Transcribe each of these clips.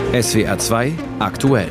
SWR 2 aktuell.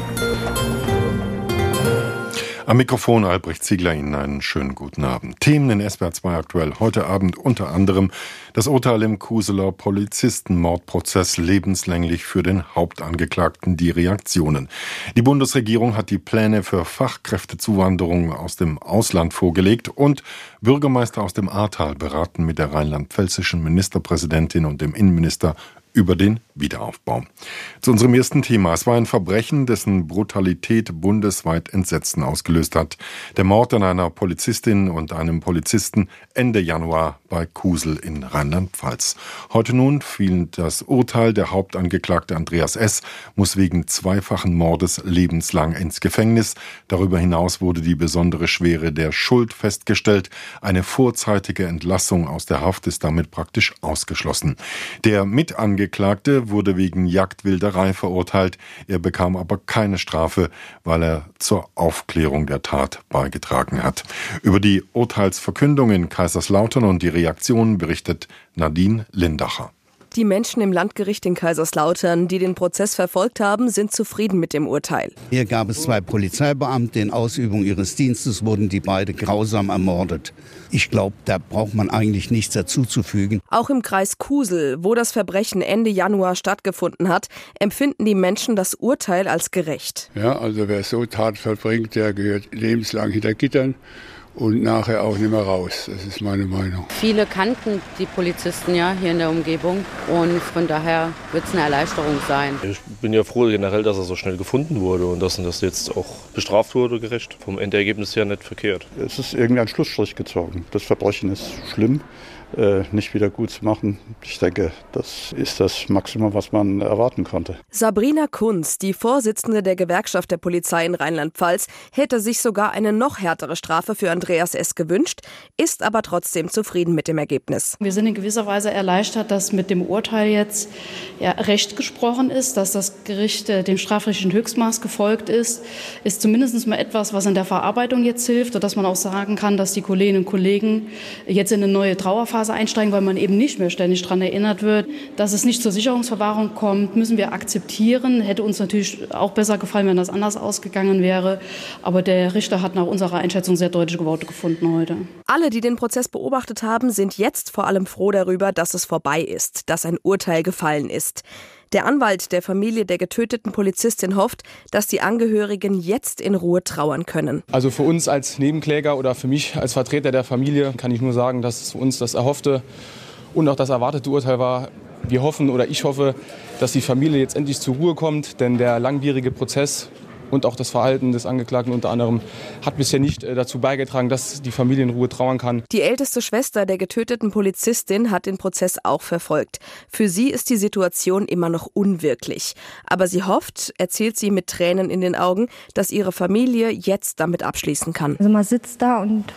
Am Mikrofon Albrecht Ziegler, Ihnen einen schönen guten Abend. Themen in SWR 2 aktuell heute Abend unter anderem das Urteil im Kuseler Polizistenmordprozess lebenslänglich für den Hauptangeklagten, die Reaktionen. Die Bundesregierung hat die Pläne für Fachkräftezuwanderung aus dem Ausland vorgelegt und Bürgermeister aus dem Ahrtal beraten mit der rheinland-pfälzischen Ministerpräsidentin und dem Innenminister über den Wiederaufbau. Zu unserem ersten Thema. Es war ein Verbrechen, dessen Brutalität bundesweit Entsetzen ausgelöst hat. Der Mord an einer Polizistin und einem Polizisten Ende Januar bei Kusel in Rheinland-Pfalz. Heute nun fiel das Urteil. Der Hauptangeklagte Andreas S. muss wegen zweifachen Mordes lebenslang ins Gefängnis. Darüber hinaus wurde die besondere Schwere der Schuld festgestellt. Eine vorzeitige Entlassung aus der Haft ist damit praktisch ausgeschlossen. Der Mitangeklagte wurde wegen Jagdwilderei verurteilt. Er bekam aber keine Strafe, weil er zur Aufklärung der Tat beigetragen hat. Über die Urteilsverkündung in Kaiserslautern und die Reaktionen berichtet Nadine Lindacher. Die Menschen im Landgericht in Kaiserslautern, die den Prozess verfolgt haben, sind zufrieden mit dem Urteil. Hier gab es 2 Polizeibeamte. In Ausübung ihres Dienstes wurden die beide grausam ermordet. Ich glaube, da braucht man eigentlich nichts dazuzufügen. Auch im Kreis Kusel, wo das Verbrechen Ende Januar stattgefunden hat, empfinden die Menschen das Urteil als gerecht. Ja, also wer so Tat vollbringt, der gehört lebenslang hinter Gittern. Und nachher auch nicht mehr raus. Das ist meine Meinung. Viele kannten die Polizisten ja hier in der Umgebung und von daher wird es eine Erleichterung sein. Ich bin ja froh generell, dass er so schnell gefunden wurde und dass das jetzt auch bestraft wurde, gerecht. Vom Endergebnis her nicht verkehrt. Es ist irgendwie ein Schlussstrich gezogen. Das Verbrechen ist schlimm, nicht wieder gut zu machen. Ich denke, das ist das Maximum, was man erwarten konnte. Sabrina Kunz, die Vorsitzende der Gewerkschaft der Polizei in Rheinland-Pfalz, hätte sich sogar eine noch härtere Strafe für Andreas S. gewünscht, ist aber trotzdem zufrieden mit dem Ergebnis. Wir sind in gewisser Weise erleichtert, dass mit dem Urteil jetzt Recht gesprochen ist, dass das Gericht dem strafrechtlichen Höchstmaß gefolgt ist zumindest mal etwas, was in der Verarbeitung jetzt hilft und dass man auch sagen kann, dass die Kolleginnen und Kollegen jetzt in eine neue Trauerphase einsteigen, weil man eben nicht mehr ständig daran erinnert wird, dass es nicht zur Sicherungsverwahrung kommt, müssen wir akzeptieren. Hätte uns natürlich auch besser gefallen, wenn das anders ausgegangen wäre. Aber der Richter hat nach unserer Einschätzung sehr deutliche Worte gefunden heute. Alle, die den Prozess beobachtet haben, sind jetzt vor allem froh darüber, dass es vorbei ist, dass ein Urteil gefallen ist. Der Anwalt der Familie der getöteten Polizistin hofft, dass die Angehörigen jetzt in Ruhe trauern können. Also für uns als Nebenkläger oder für mich als Vertreter der Familie kann ich nur sagen, dass es für uns das erhoffte und auch das erwartete Urteil war. Wir hoffen oder ich hoffe, dass die Familie jetzt endlich zur Ruhe kommt, denn der langwierige Prozess und auch das Verhalten des Angeklagten unter anderem hat bisher nicht dazu beigetragen, dass die Familie in Ruhe trauern kann. Die älteste Schwester der getöteten Polizistin hat den Prozess auch verfolgt. Für sie ist die Situation immer noch unwirklich. Aber sie hofft, erzählt sie mit Tränen in den Augen, dass ihre Familie jetzt damit abschließen kann. Also man sitzt da und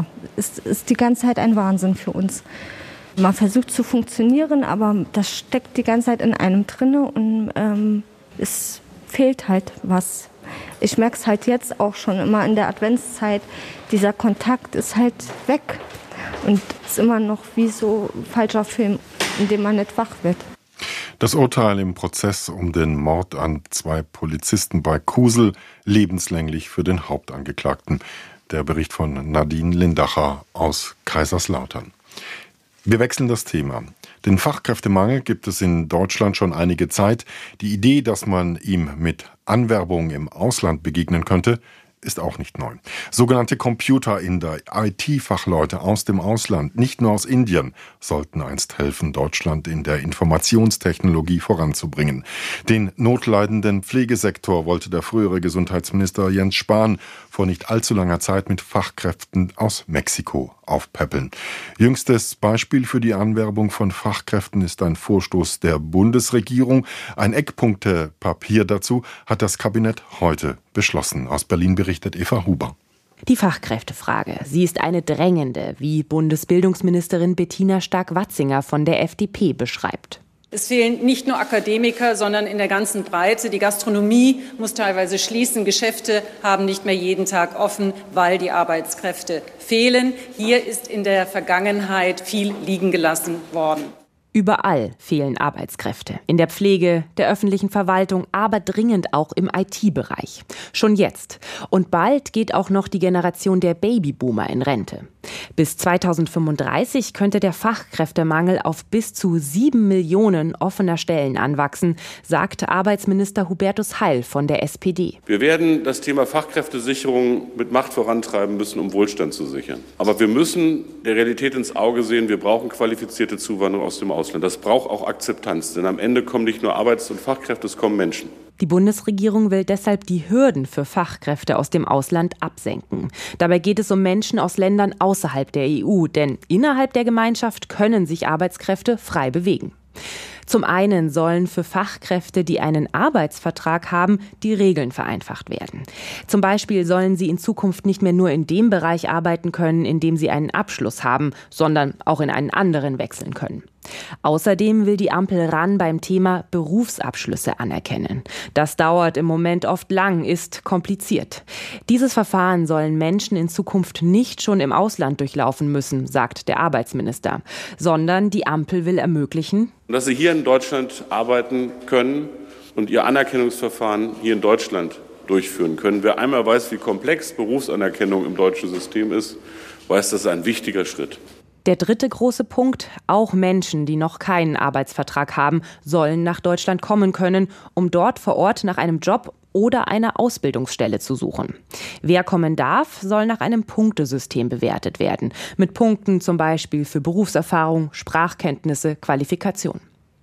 es ist die ganze Zeit ein Wahnsinn für uns. Man versucht zu funktionieren, aber das steckt die ganze Zeit in einem drinne und es fehlt halt was. Ich merke es halt jetzt auch schon immer in der Adventszeit, dieser Kontakt ist halt weg und ist immer noch wie so ein falscher Film, in dem man nicht wach wird. Das Urteil im Prozess um den Mord an 2 Polizisten bei Kusel lebenslänglich für den Hauptangeklagten. Der Bericht von Nadine Lindacher aus Kaiserslautern. Wir wechseln das Thema. Den Fachkräftemangel gibt es in Deutschland schon einige Zeit. Die Idee, dass man ihm mit Anwerbung im Ausland begegnen könnte, ist auch nicht neu. Sogenannte Computerinder, IT-Fachleute aus dem Ausland, nicht nur aus Indien, sollten einst helfen, Deutschland in der Informationstechnologie voranzubringen. Den notleidenden Pflegesektor wollte der frühere Gesundheitsminister Jens Spahn vor nicht allzu langer Zeit mit Fachkräften aus Mexiko aufpäppeln. Jüngstes Beispiel für die Anwerbung von Fachkräften ist ein Vorstoß der Bundesregierung. Ein Eckpunktepapier dazu hat das Kabinett heute beschlossen. Aus Berlin berichtet Eva Huber. Die Fachkräftefrage, sie ist eine drängende, wie Bundesbildungsministerin Bettina Stark-Watzinger von der FDP beschreibt. Es fehlen nicht nur Akademiker, sondern in der ganzen Breite. Die Gastronomie muss teilweise schließen. Geschäfte haben nicht mehr jeden Tag offen, weil die Arbeitskräfte fehlen. Hier ist in der Vergangenheit viel liegen gelassen worden. Überall fehlen Arbeitskräfte. In der Pflege, der öffentlichen Verwaltung, aber dringend auch im IT-Bereich. Schon jetzt. Und bald geht auch noch die Generation der Babyboomer in Rente. Bis 2035 könnte der Fachkräftemangel auf bis zu 7 Millionen offener Stellen anwachsen, sagte Arbeitsminister Hubertus Heil von der SPD. Wir werden das Thema Fachkräftesicherung mit Macht vorantreiben müssen, um Wohlstand zu sichern. Aber wir müssen der Realität ins Auge sehen, wir brauchen qualifizierte Zuwanderung aus dem Ausland. Das braucht auch Akzeptanz, denn am Ende kommen nicht nur Arbeits- und Fachkräfte, es kommen Menschen. Die Bundesregierung will deshalb die Hürden für Fachkräfte aus dem Ausland absenken. Dabei geht es um Menschen aus Ländern außerhalb der EU, denn innerhalb der Gemeinschaft können sich Arbeitskräfte frei bewegen. Zum einen sollen für Fachkräfte, die einen Arbeitsvertrag haben, die Regeln vereinfacht werden. Zum Beispiel sollen sie in Zukunft nicht mehr nur in dem Bereich arbeiten können, in dem sie einen Abschluss haben, sondern auch in einen anderen wechseln können. Außerdem will die Ampel ran beim Thema Berufsabschlüsse anerkennen. Das dauert im Moment oft lang, ist kompliziert. Dieses Verfahren sollen Menschen in Zukunft nicht schon im Ausland durchlaufen müssen, sagt der Arbeitsminister, sondern die Ampel will ermöglichen, dass sie hier in Deutschland arbeiten können und ihr Anerkennungsverfahren hier in Deutschland durchführen können. Wer einmal weiß, wie komplex Berufsanerkennung im deutschen System ist, weiß, das ist ein wichtiger Schritt. Der dritte große Punkt, auch Menschen, die noch keinen Arbeitsvertrag haben, sollen nach Deutschland kommen können, um dort vor Ort nach einem Job oder einer Ausbildungsstelle zu suchen. Wer kommen darf, soll nach einem Punktesystem bewertet werden. Mit Punkten zum Beispiel für Berufserfahrung, Sprachkenntnisse, Qualifikation.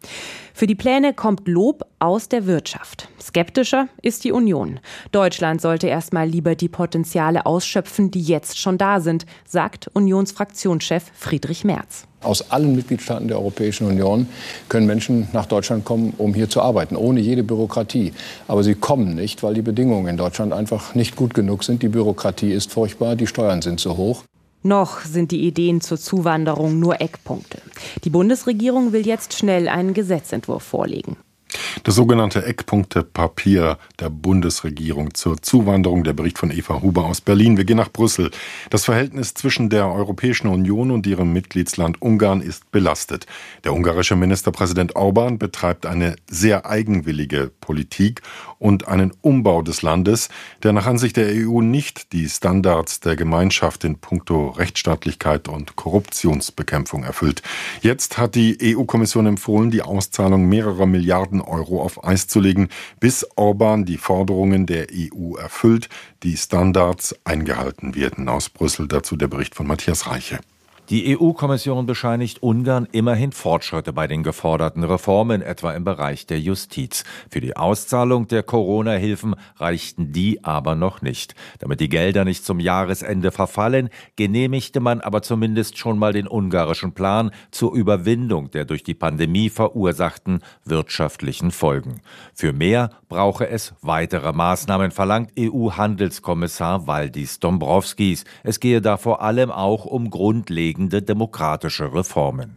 Für die Pläne kommt Lob aus der Wirtschaft. Skeptischer ist die Union. Deutschland sollte erstmal lieber die Potenziale ausschöpfen, die jetzt schon da sind, sagt Unionsfraktionschef Friedrich Merz. Aus allen Mitgliedstaaten der Europäischen Union können Menschen nach Deutschland kommen, um hier zu arbeiten, ohne jede Bürokratie. Aber sie kommen nicht, weil die Bedingungen in Deutschland einfach nicht gut genug sind. Die Bürokratie ist furchtbar, die Steuern sind zu hoch. Noch sind die Ideen zur Zuwanderung nur Eckpunkte. Die Bundesregierung will jetzt schnell einen Gesetzentwurf vorlegen. Das sogenannte Eckpunktepapier der Bundesregierung zur Zuwanderung, der Bericht von Eva Huber aus Berlin. Wir gehen nach Brüssel. Das Verhältnis zwischen der Europäischen Union und ihrem Mitgliedsland Ungarn ist belastet. Der ungarische Ministerpräsident Orbán betreibt eine sehr eigenwillige Politik und einen Umbau des Landes, der nach Ansicht der EU nicht die Standards der Gemeinschaft in puncto Rechtsstaatlichkeit und Korruptionsbekämpfung erfüllt. Jetzt hat die EU-Kommission empfohlen, die Auszahlung mehrerer Milliarden Euro auf Eis zu legen, bis Orbán die Forderungen der EU erfüllt, die Standards eingehalten werden. Aus Brüssel dazu der Bericht von Matthias Reiche. Die EU-Kommission bescheinigt Ungarn immerhin Fortschritte bei den geforderten Reformen, etwa im Bereich der Justiz. Für die Auszahlung der Corona-Hilfen reichten die aber noch nicht. Damit die Gelder nicht zum Jahresende verfallen, genehmigte man aber zumindest schon mal den ungarischen Plan zur Überwindung der durch die Pandemie verursachten wirtschaftlichen Folgen. Für mehr brauche es weitere Maßnahmen, verlangt EU-Handelskommissar Valdis Dombrovskis. Es gehe da vor allem auch um grundlegende demokratische Reformen.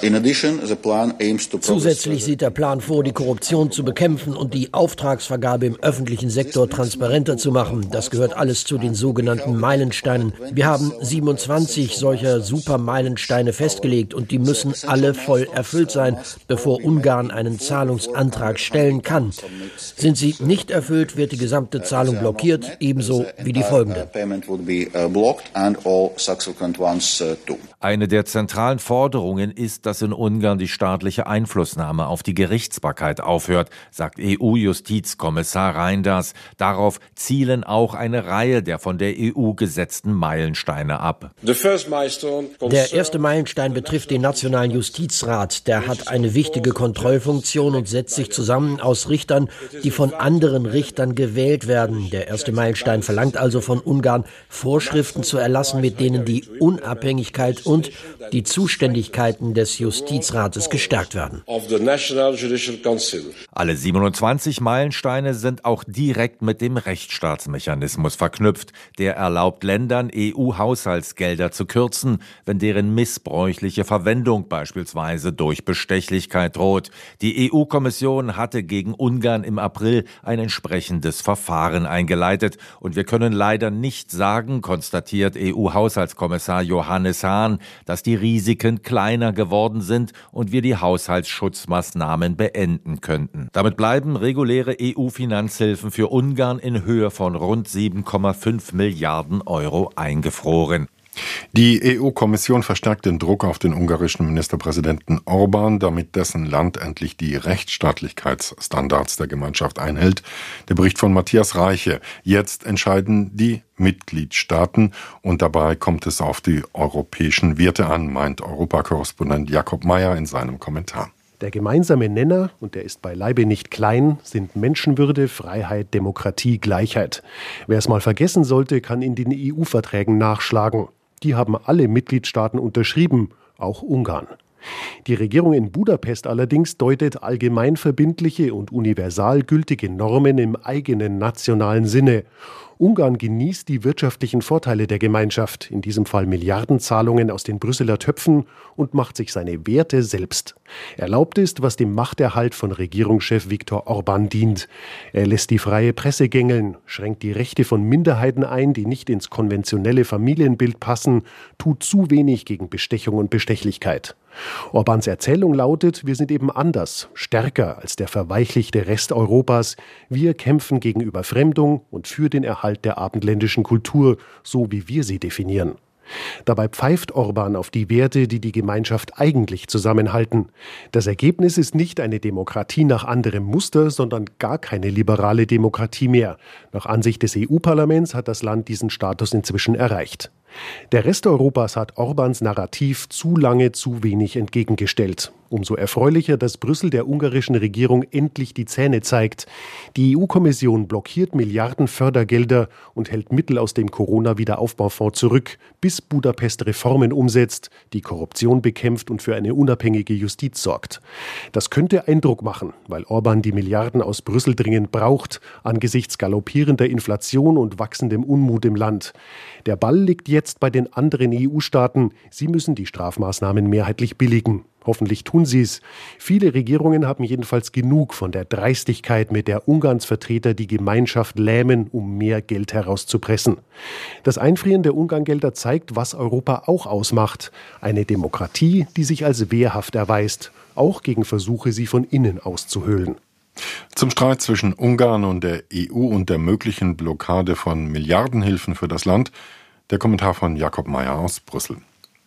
Zusätzlich sieht der Plan vor, die Korruption zu bekämpfen und die Auftragsvergabe im öffentlichen Sektor transparenter zu machen. Das gehört alles zu den sogenannten Meilensteinen. Wir haben 27 solcher Supermeilensteine festgelegt und die müssen alle voll erfüllt sein, bevor Ungarn einen Zahlungsantrag stellen kann. Sind sie nicht erfüllt, wird die gesamte Zahlung blockiert, ebenso wie die folgende. Eine der zentralen Forderungen ist, dass in Ungarn die staatliche Einflussnahme auf die Gerichtsbarkeit aufhört, sagt EU-Justizkommissar Reinders. Darauf zielen auch eine Reihe der von der EU gesetzten Meilensteine ab. Der erste Meilenstein betrifft den Nationalen Justizrat. Der hat eine wichtige Kontrollfunktion und setzt sich zusammen aus Richtern, die von anderen Richtern gewählt werden. Der erste Meilenstein verlangt also von Ungarn, Vorschriften zu erlassen, mit denen die Unabhängigkeit und die Zuständigkeiten des Justizrates gestärkt werden. Alle 27 Meilensteine sind auch direkt mit dem Rechtsstaatsmechanismus verknüpft. Der erlaubt Ländern, EU-Haushaltsgelder zu kürzen, wenn deren missbräuchliche Verwendung beispielsweise durch Bestechlichkeit droht. Die EU-Kommission hatte gegen Ungarn im April ein entsprechendes Verfahren eingeleitet. Und wir können leider nicht sagen, konstatiert EU-Haushaltskommissar Johannes Hahn, dass die Risiken kleiner geworden sind und wir die Haushaltsschutzmaßnahmen beenden könnten. Damit bleiben reguläre EU-Finanzhilfen für Ungarn in Höhe von rund 7,5 Milliarden Euro eingefroren. Die EU-Kommission verstärkt den Druck auf den ungarischen Ministerpräsidenten Orbán, damit dessen Land endlich die Rechtsstaatlichkeitsstandards der Gemeinschaft einhält. Der Bericht von Matthias Reiche. Jetzt entscheiden die Mitgliedstaaten und dabei kommt es auf die europäischen Werte an, meint Europakorrespondent Jakob Mayer in seinem Kommentar. Der gemeinsame Nenner, und der ist beileibe nicht klein, sind Menschenwürde, Freiheit, Demokratie, Gleichheit. Wer es mal vergessen sollte, kann in den EU-Verträgen nachschlagen. Die haben alle Mitgliedstaaten unterschrieben, auch Ungarn. Die Regierung in Budapest allerdings deutet allgemeinverbindliche und universal gültige Normen im eigenen nationalen Sinne. Ungarn genießt die wirtschaftlichen Vorteile der Gemeinschaft, in diesem Fall Milliardenzahlungen aus den Brüsseler Töpfen, und macht sich seine Werte selbst. Erlaubt ist, was dem Machterhalt von Regierungschef Viktor Orbán dient. Er lässt die freie Presse gängeln, schränkt die Rechte von Minderheiten ein, die nicht ins konventionelle Familienbild passen, tut zu wenig gegen Bestechung und Bestechlichkeit. Orbáns Erzählung lautet, wir sind eben anders, stärker als der verweichlichte Rest Europas. Wir kämpfen gegen Überfremdung und für den Erhalt der abendländischen Kultur, so wie wir sie definieren. Dabei pfeift Orbán auf die Werte, die die Gemeinschaft eigentlich zusammenhalten. Das Ergebnis ist nicht eine Demokratie nach anderem Muster, sondern gar keine liberale Demokratie mehr. Nach Ansicht des EU-Parlaments hat das Land diesen Status inzwischen erreicht. Der Rest Europas hat Orbáns Narrativ zu lange zu wenig entgegengestellt. Umso erfreulicher, dass Brüssel der ungarischen Regierung endlich die Zähne zeigt. Die EU-Kommission blockiert Milliarden Fördergelder und hält Mittel aus dem Corona-Wiederaufbaufonds zurück, bis Budapest Reformen umsetzt, die Korruption bekämpft und für eine unabhängige Justiz sorgt. Das könnte Eindruck machen, weil Orbán die Milliarden aus Brüssel dringend braucht, angesichts galoppierender Inflation und wachsendem Unmut im Land. Der Ball liegt jetzt bei den anderen EU-Staaten. Sie müssen die Strafmaßnahmen mehrheitlich billigen. Hoffentlich tun sie es. Viele Regierungen haben jedenfalls genug von der Dreistigkeit, mit der Ungarns Vertreter die Gemeinschaft lähmen, um mehr Geld herauszupressen. Das Einfrieren der Ungarngelder zeigt, was Europa auch ausmacht. Eine Demokratie, die sich als wehrhaft erweist, auch gegen Versuche, sie von innen auszuhöhlen. Zum Streit zwischen Ungarn und der EU und der möglichen Blockade von Milliardenhilfen für das Land, der Kommentar von Jakob Mayer aus Brüssel.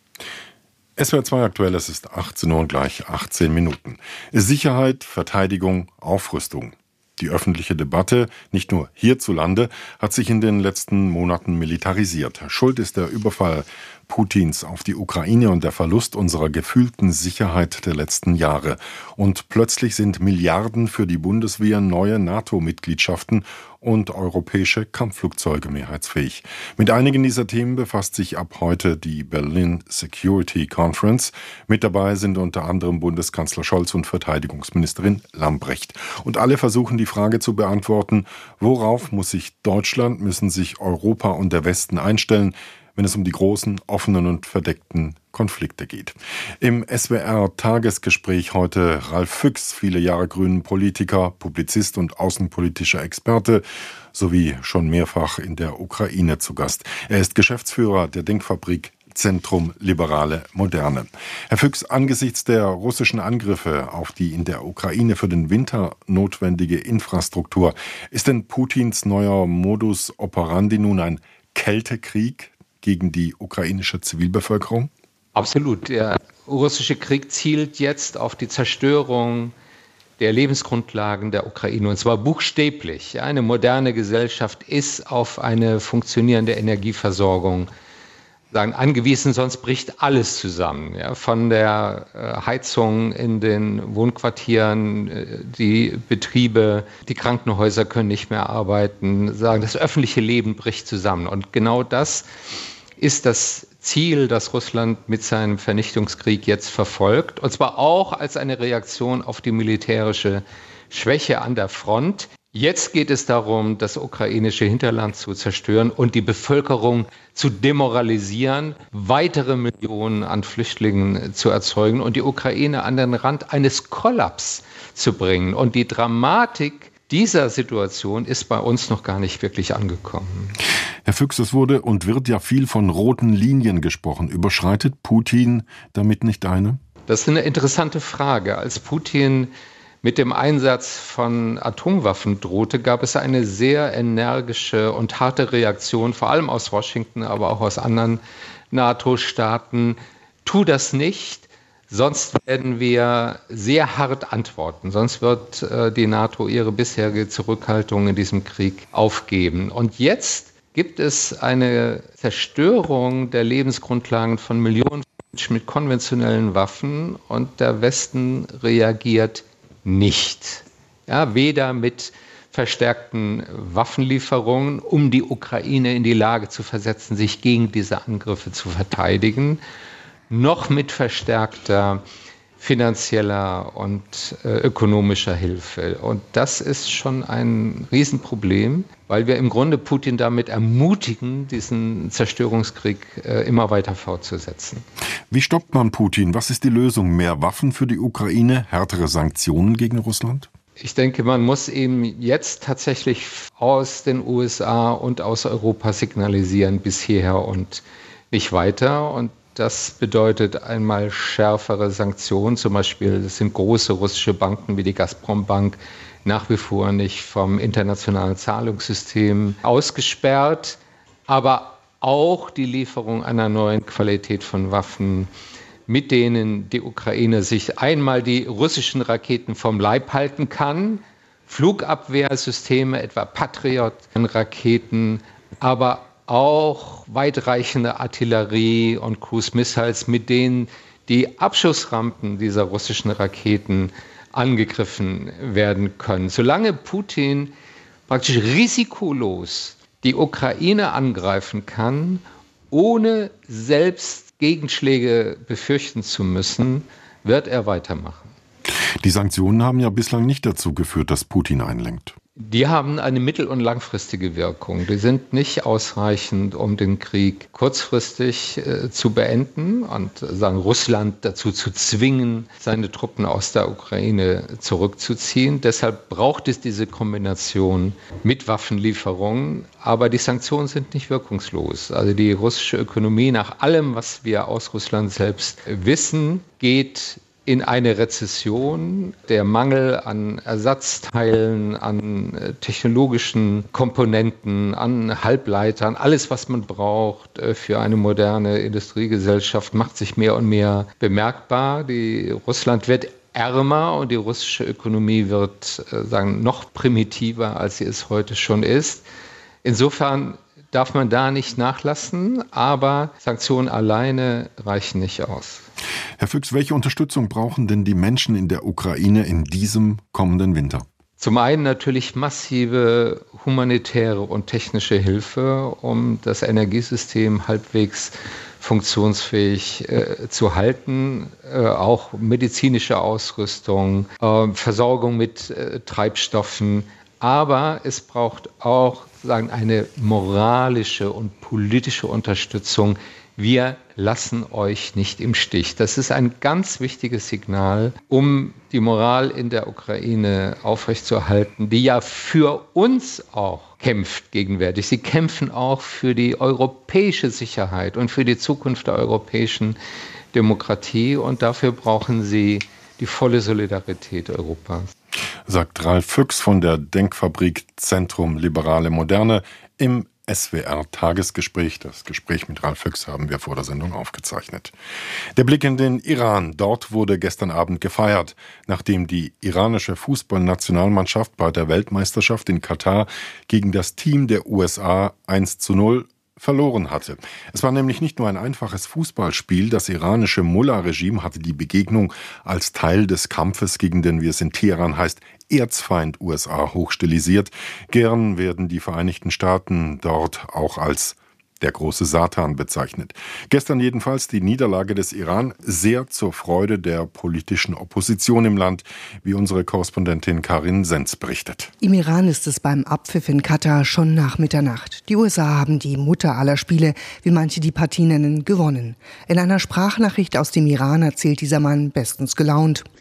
SWR 2 aktuell, es ist 18 Uhr und gleich 18 Minuten. Sicherheit, Verteidigung, Aufrüstung. Die öffentliche Debatte, nicht nur hierzulande, hat sich in den letzten Monaten militarisiert. Schuld ist der Überfall Putins auf die Ukraine und der Verlust unserer gefühlten Sicherheit der letzten Jahre. Und plötzlich sind Milliarden für die Bundeswehr, neue NATO-Mitgliedschaften und europäische Kampfflugzeuge mehrheitsfähig. Mit einigen dieser Themen befasst sich ab heute die Berlin Security Conference. Mit dabei sind unter anderem Bundeskanzler Scholz und Verteidigungsministerin Lambrecht. Und alle versuchen die Frage zu beantworten, worauf muss sich Deutschland, müssen sich Europa und der Westen einstellen, wenn es um die großen, offenen und verdeckten Konflikte geht. Im SWR-Tagesgespräch heute Ralf Füchs, viele Jahre Grünen Politiker, Publizist und außenpolitischer Experte, sowie schon mehrfach in der Ukraine zu Gast. Er ist Geschäftsführer der Denkfabrik Zentrum Liberale Moderne. Herr Füchs, angesichts der russischen Angriffe auf die in der Ukraine für den Winter notwendige Infrastruktur, ist denn Putins neuer Modus operandi nun ein Kältekrieg gegen die ukrainische Zivilbevölkerung? Absolut. Der russische Krieg zielt jetzt auf die Zerstörung der Lebensgrundlagen der Ukraine, und zwar buchstäblich. Eine moderne Gesellschaft ist auf eine funktionierende Energieversorgung angewiesen, sonst bricht alles zusammen. Ja, von der Heizung in den Wohnquartieren, die Betriebe, die Krankenhäuser können nicht mehr arbeiten, das öffentliche Leben bricht zusammen. Und genau das ist das Ziel, das Russland mit seinem Vernichtungskrieg jetzt verfolgt, und zwar auch als eine Reaktion auf die militärische Schwäche an der Front. Jetzt geht es darum, das ukrainische Hinterland zu zerstören und die Bevölkerung zu demoralisieren, weitere Millionen an Flüchtlingen zu erzeugen und die Ukraine an den Rand eines Kollaps zu bringen. Und die Dramatik dieser Situation ist bei uns noch gar nicht wirklich angekommen. Herr Füchs, es wurde und wird ja viel von roten Linien gesprochen. Überschreitet Putin damit nicht eine? Das ist eine interessante Frage. Als Putin mit dem Einsatz von Atomwaffen drohte, gab es eine sehr energische und harte Reaktion, vor allem aus Washington, aber auch aus anderen NATO-Staaten. Tu das nicht, sonst werden wir sehr hart antworten. Sonst wird die NATO ihre bisherige Zurückhaltung in diesem Krieg aufgeben. Und jetzt gibt es eine Zerstörung der Lebensgrundlagen von Millionen Menschen mit konventionellen Waffen und der Westen reagiert nicht. Ja, weder mit verstärkten Waffenlieferungen, um die Ukraine in die Lage zu versetzen, sich gegen diese Angriffe zu verteidigen, noch mit verstärkter finanzieller und ökonomischer Hilfe. Und das ist schon ein Riesenproblem, weil wir im Grunde Putin damit ermutigen, diesen Zerstörungskrieg immer weiter fortzusetzen. Wie stoppt man Putin? Was ist die Lösung? Mehr Waffen für die Ukraine? Härtere Sanktionen gegen Russland? Ich denke, man muss eben jetzt tatsächlich aus den USA und aus Europa signalisieren, bis hierher und nicht weiter. Und das bedeutet einmal schärfere Sanktionen. Zum Beispiel sind große russische Banken wie die Gazprom-Bank nach wie vor nicht vom internationalen Zahlungssystem ausgesperrt. Aber auch die Lieferung einer neuen Qualität von Waffen, mit denen die Ukraine sich einmal die russischen Raketen vom Leib halten kann, Flugabwehrsysteme, etwa Patriot-Raketen, aber auch weitreichende Artillerie und Cruise Missiles, mit denen die Abschussrampen dieser russischen Raketen angegriffen werden können. Solange Putin praktisch risikolos die Ukraine angreifen kann, ohne selbst Gegenschläge befürchten zu müssen, wird er weitermachen. Die Sanktionen haben ja bislang nicht dazu geführt, dass Putin einlenkt. Die haben eine mittel- und langfristige Wirkung. Die sind nicht ausreichend, um den Krieg kurzfristig zu beenden und sagen, Russland dazu zu zwingen, seine Truppen aus der Ukraine zurückzuziehen. Deshalb braucht es diese Kombination mit Waffenlieferungen. Aber die Sanktionen sind nicht wirkungslos. Also die russische Ökonomie, nach allem, was wir aus Russland selbst wissen, geht in eine Rezession. Der Mangel an Ersatzteilen, an technologischen Komponenten, an Halbleitern, alles, was man braucht für eine moderne Industriegesellschaft, macht sich mehr und mehr bemerkbar. Russland wird ärmer und die russische Ökonomie wird noch primitiver, als sie es heute schon ist. Insofern darf man da nicht nachlassen, aber Sanktionen alleine reichen nicht aus. Herr Füchs, welche Unterstützung brauchen denn die Menschen in der Ukraine in diesem kommenden Winter? Zum einen natürlich massive humanitäre und technische Hilfe, um das Energiesystem halbwegs funktionsfähig zu halten, auch medizinische Ausrüstung, Versorgung mit Treibstoffen. Aber es braucht auch eine moralische und politische Unterstützung. Wir lassen euch nicht im Stich. Das ist ein ganz wichtiges Signal, um die Moral in der Ukraine aufrechtzuerhalten, die ja für uns auch kämpft gegenwärtig. Sie kämpfen auch für die europäische Sicherheit und für die Zukunft der europäischen Demokratie. Und dafür brauchen sie die volle Solidarität Europas. Sagt Ralf Füchs von der Denkfabrik Zentrum Liberale Moderne im SWR-Tagesgespräch. Das Gespräch mit Ralf Füchs haben wir vor der Sendung aufgezeichnet. Der Blick in den Iran. Dort wurde gestern Abend gefeiert, nachdem die iranische Fußballnationalmannschaft bei der Weltmeisterschaft in Katar gegen das Team der USA 1:0 verloren hatte. Es war nämlich nicht nur ein einfaches Fußballspiel. Das iranische Mullah-Regime hatte die Begegnung als Teil des Kampfes gegen den, wie es in Teheran heißt, Erzfeind USA hochstilisiert. Gern werden die Vereinigten Staaten dort auch als der große Satan bezeichnet. Gestern jedenfalls die Niederlage des Iran, sehr zur Freude der politischen Opposition im Land, wie unsere Korrespondentin Karin Senz berichtet. Im Iran ist es beim Abpfiff in Katar schon nach Mitternacht. Die USA haben die Mutter aller Spiele, wie manche die Partie nennen, gewonnen. In einer Sprachnachricht aus dem Iran erzählt dieser Mann bestens gelaunt: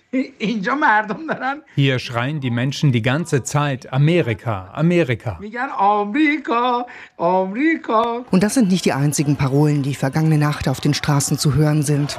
Hier schreien die Menschen die ganze Zeit Amerika, Amerika. Und das sind nicht die einzigen Parolen, die vergangene Nacht auf den Straßen zu hören sind.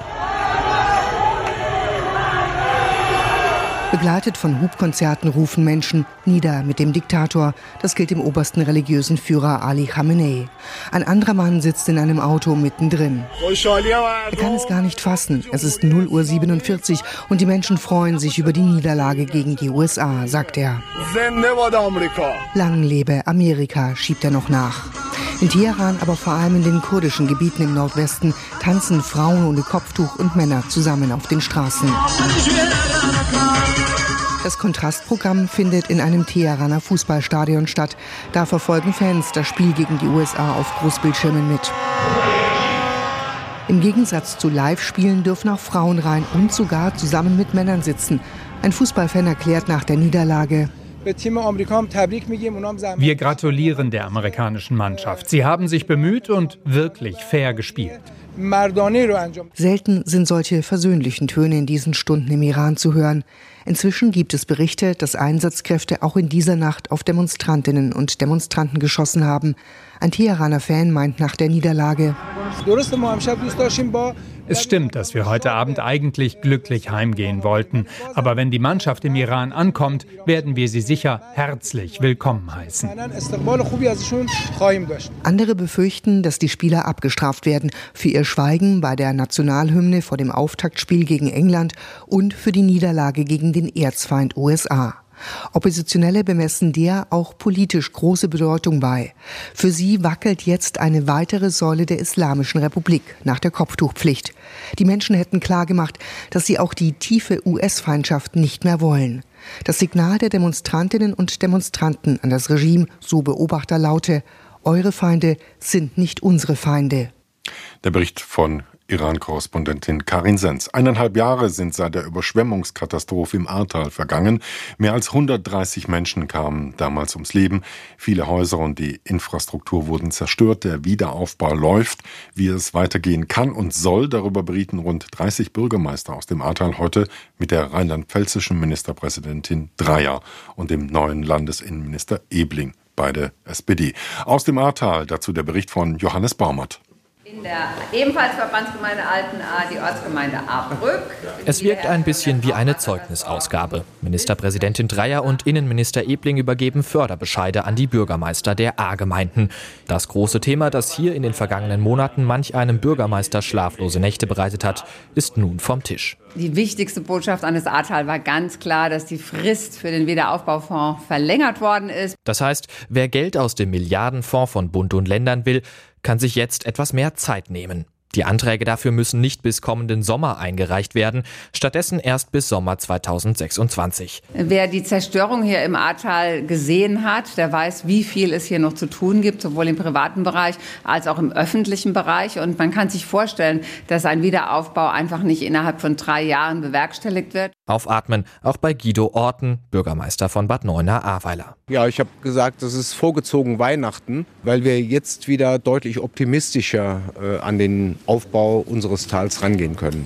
Begleitet von Hubkonzerten rufen Menschen nieder mit dem Diktator. Das gilt dem obersten religiösen Führer Ali Khamenei. Ein anderer Mann sitzt in einem Auto mittendrin. Er kann es gar nicht fassen. Es ist 0:47 Uhr und die Menschen freuen sich über die Niederlage gegen die USA, sagt er. Lang lebe Amerika, schiebt er noch nach. In Teheran, aber vor allem in den kurdischen Gebieten im Nordwesten, tanzen Frauen ohne Kopftuch und Männer zusammen auf den Straßen. Das Kontrastprogramm findet in einem Teheraner Fußballstadion statt. Da verfolgen Fans das Spiel gegen die USA auf Großbildschirmen mit. Im Gegensatz zu Live-Spielen dürfen auch Frauen rein und sogar zusammen mit Männern sitzen. Ein Fußballfan erklärt nach der Niederlage: Wir gratulieren der amerikanischen Mannschaft. Sie haben sich bemüht und wirklich fair gespielt. Selten sind solche versöhnlichen Töne in diesen Stunden im Iran zu hören. Inzwischen gibt es Berichte, dass Einsatzkräfte auch in dieser Nacht auf Demonstrantinnen und Demonstranten geschossen haben. Ein Teheraner Fan meint nach der Niederlage: Es stimmt, dass wir heute Abend eigentlich glücklich heimgehen wollten. Aber wenn die Mannschaft im Iran ankommt, werden wir sie sicher herzlich willkommen heißen. Andere befürchten, dass die Spieler abgestraft werden für ihr Schweigen bei der Nationalhymne vor dem Auftaktspiel gegen England und für die Niederlage gegen den Erzfeind USA. Oppositionelle bemessen der auch politisch große Bedeutung bei. Für sie wackelt jetzt eine weitere Säule der Islamischen Republik nach der Kopftuchpflicht. Die Menschen hätten klargemacht, dass sie auch die tiefe US-Feindschaft nicht mehr wollen. Das Signal der Demonstrantinnen und Demonstranten an das Regime, so Beobachter, laute: Eure Feinde sind nicht unsere Feinde. Der Bericht von Iran-Korrespondentin Karin Senz. 1,5 Jahre sind seit der Überschwemmungskatastrophe im Ahrtal vergangen. Mehr als 130 Menschen kamen damals ums Leben. Viele Häuser und die Infrastruktur wurden zerstört. Der Wiederaufbau läuft. Wie es weitergehen kann und soll, darüber berieten rund 30 Bürgermeister aus dem Ahrtal heute mit der rheinland-pfälzischen Ministerpräsidentin Dreyer und dem neuen Landesinnenminister Ebling, beide SPD. Aus dem Ahrtal dazu der Bericht von Johannes Baumert. In der ebenfalls Verbandsgemeinde Altenahr die Ortsgemeinde Ahrbrück. Es wirkt ein bisschen wie eine Zeugnisausgabe. Ministerpräsidentin Dreyer und Innenminister Ebling übergeben Förderbescheide an die Bürgermeister der Ahrgemeinden. Das große Thema, das hier in den vergangenen Monaten manch einem Bürgermeister schlaflose Nächte bereitet hat, ist nun vom Tisch. Die wichtigste Botschaft an das Ahrtal war ganz klar, dass die Frist für den Wiederaufbaufonds verlängert worden ist. Das heißt, wer Geld aus dem Milliardenfonds von Bund und Ländern will, kann sich jetzt etwas mehr Zeit nehmen. Die Anträge dafür müssen nicht bis kommenden Sommer eingereicht werden, stattdessen erst bis Sommer 2026. Wer die Zerstörung hier im Ahrtal gesehen hat, der weiß, wie viel es hier noch zu tun gibt, sowohl im privaten Bereich als auch im öffentlichen Bereich. Und man kann sich vorstellen, dass ein Wiederaufbau einfach nicht innerhalb von 3 Jahren bewerkstelligt wird. Aufatmen auch bei Guido Orten, Bürgermeister von Bad Neuenahr-Ahrweiler. Ja, ich habe gesagt, das ist vorgezogen Weihnachten, weil wir jetzt wieder deutlich optimistischer an den Aufbau unseres Tals rangehen können.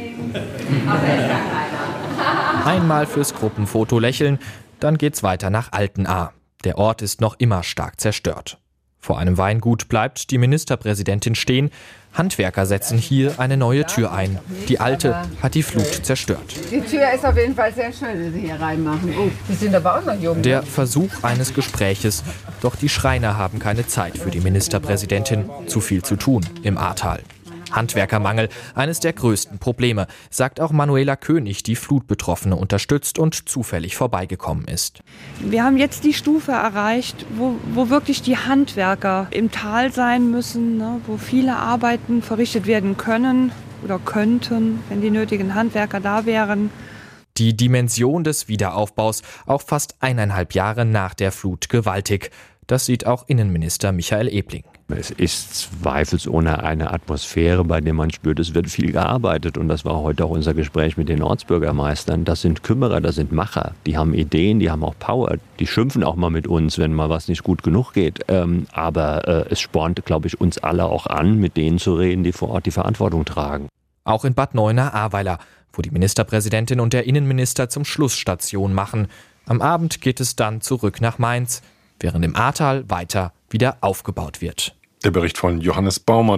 Einmal fürs Gruppenfoto lächeln, dann geht's weiter nach Altenahr. Der Ort ist noch immer stark zerstört. Vor einem Weingut bleibt die Ministerpräsidentin stehen. Handwerker setzen hier eine neue Tür ein. Die alte hat die Flut zerstört. Die Tür ist auf jeden Fall sehr schön, wenn Sie hier reinmachen. Oh, die sind aber auch noch jung. Der Versuch eines Gespräches. Doch die Schreiner haben keine Zeit für die Ministerpräsidentin. Zu viel zu tun im Ahrtal. Handwerkermangel, eines der größten Probleme, sagt auch Manuela König, die Flutbetroffene unterstützt und zufällig vorbeigekommen ist. Wir haben jetzt die Stufe erreicht, wo wirklich die Handwerker im Tal sein müssen, ne, wo viele Arbeiten verrichtet werden können oder könnten, wenn die nötigen Handwerker da wären. Die Dimension des Wiederaufbaus auch fast 1,5 Jahre nach der Flut gewaltig. Das sieht auch Innenminister Michael Ebling. Es ist zweifelsohne eine Atmosphäre, bei der man spürt, es wird viel gearbeitet. Und das war heute auch unser Gespräch mit den Ortsbürgermeistern. Das sind Kümmerer, das sind Macher. Die haben Ideen, die haben auch Power. Die schimpfen auch mal mit uns, wenn mal was nicht gut genug geht. Aber es spornt, glaube ich, uns alle auch an, mit denen zu reden, die vor Ort die Verantwortung tragen. Auch in Bad Neuenahr-Ahrweiler wo die Ministerpräsidentin und der Innenminister zum Schluss Station machen. Am Abend geht es dann zurück nach Mainz, während im Ahrtal weiter wieder aufgebaut wird. Der Bericht von Johannes Baumer.